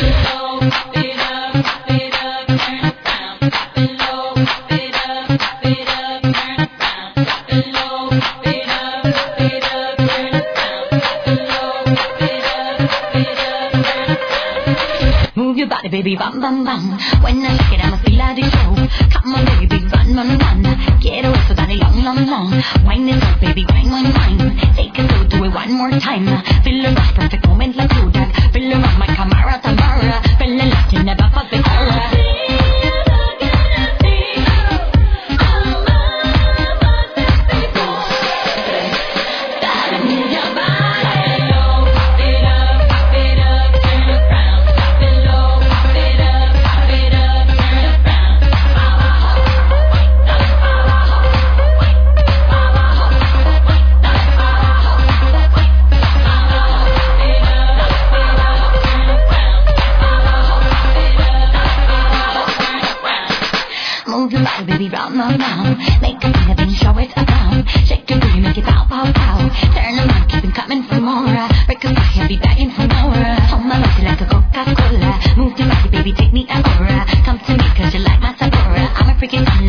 Baby, bam, bam, bam. When I shake it, I'ma feel like the show. Come on, baby, run, run, run. Quiero eso, dale long, long, long. Wine it up, baby, wine, wine, wine. Take it slow, do it one more time. Feel it rush, perfect moment like Kodak. Feel it rock, my Camara, Tamara. Feel it like you never felt before. Baby, round, round, round. Make a thing of it, show it around. Shake your booty, make it pow, pow, pow. Turn around, keep it coming for more. Break a back, I'll be begging for more. Hold my body like a Coca-Cola. Move your body, baby, take me out. Come to me, cause you like my Sephora. I'm a freaking